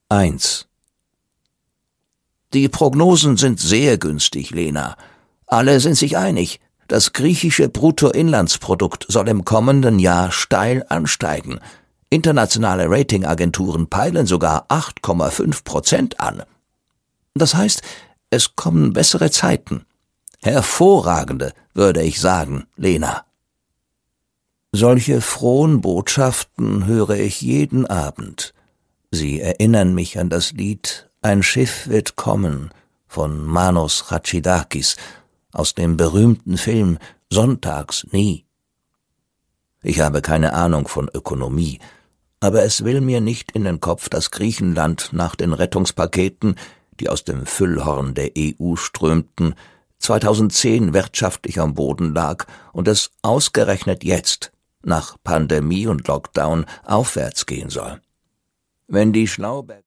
1. Die Prognosen sind sehr günstig, Lena. Alle sind sich einig, das griechische Bruttoinlandsprodukt soll im kommenden Jahr steil ansteigen. Internationale Ratingagenturen peilen sogar 8,5% an. Das heißt, es kommen bessere Zeiten. Hervorragende, würde ich sagen, Lena. Solche frohen Botschaften höre ich jeden Abend. Sie erinnern mich an das Lied »Ein Schiff wird kommen« von Manos Chatschidakis aus dem berühmten Film »Sonntags nie«. Ich habe keine Ahnung von Ökonomie, aber es will mir nicht in den Kopf, dass Griechenland nach den Rettungspaketen, die aus dem Füllhorn der EU strömten, 2010 wirtschaftlich am Boden lag und es ausgerechnet jetzt, nach Pandemie und Lockdown, aufwärts gehen soll. Wenn die Schlauberger